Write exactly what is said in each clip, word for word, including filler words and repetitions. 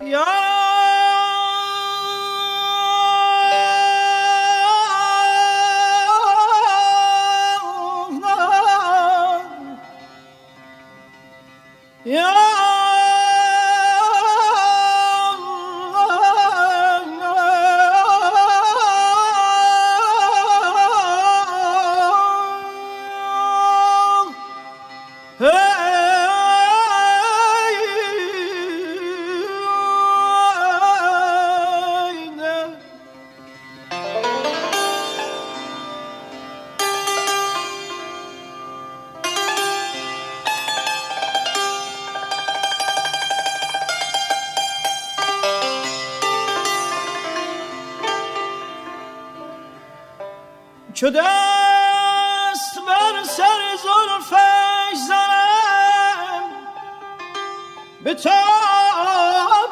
چو دست بر سر زلفش زنم به تاب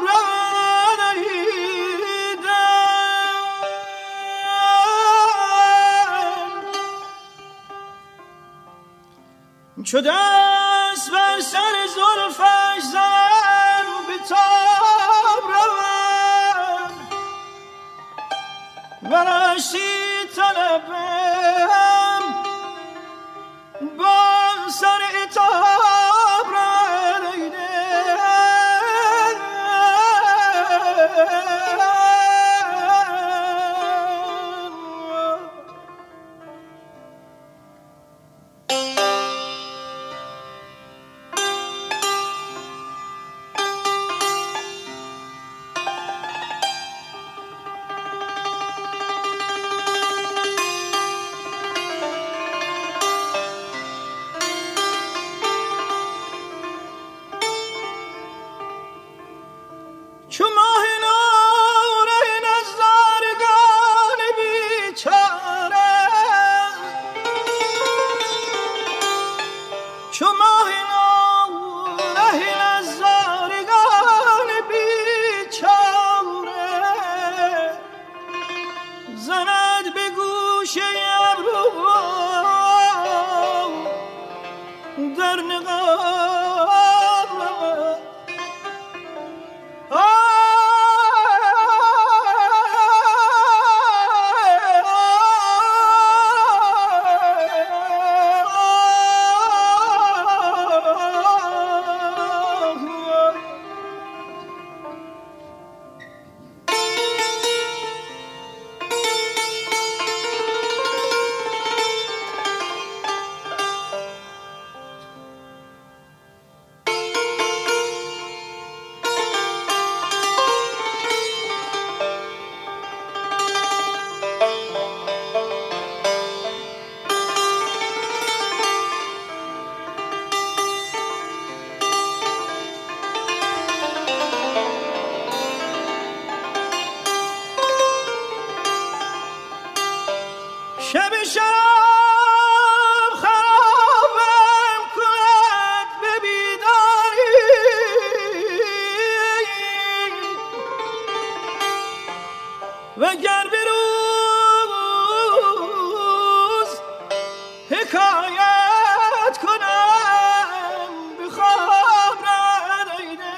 رانیدم، چو دست بر سر زلفش زنم به تاب روم و رشتی طلبم با سر اتاب چو ماه نور نزارگان بیچاره، چو ماه نور نزارگان بیچاره، زند به گوشه ابرو در نقاب شب شب خرابم کند به بیداری، وگر به روز حکایت کنم به خواب ندیده.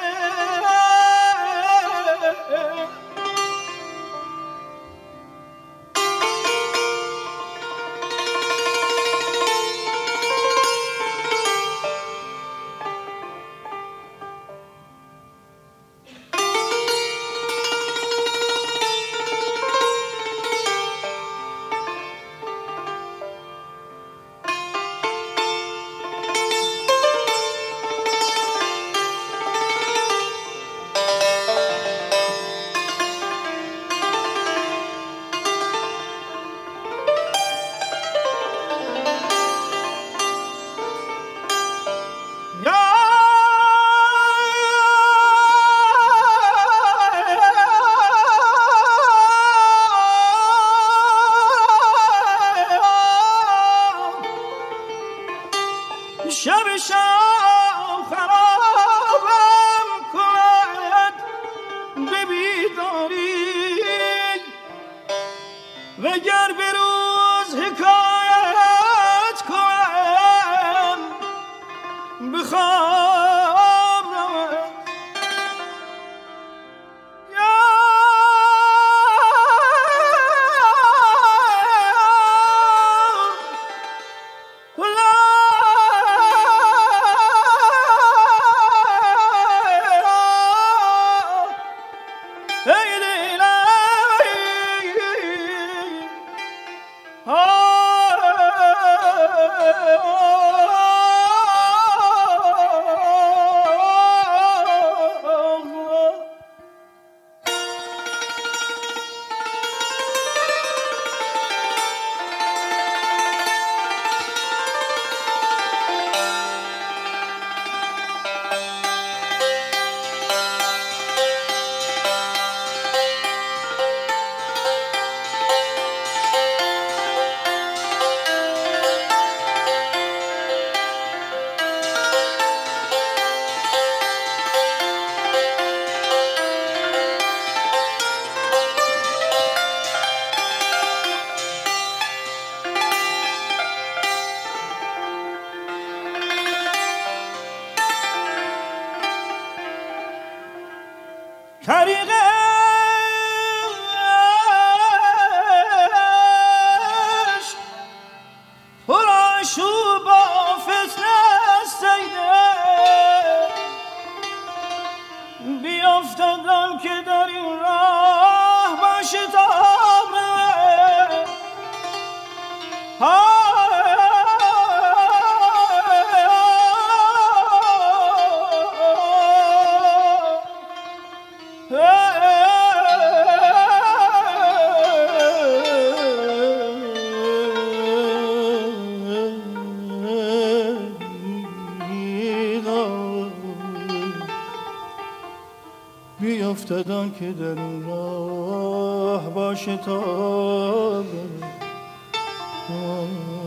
شب شب خرابم کند به بیداری، وگر به روز حکایت کنم به خواب روم. طریقش پر آشوب و فتنه سیده بیافتدم که در این راه باشه تابه بیافتدان که در این راه باشه تا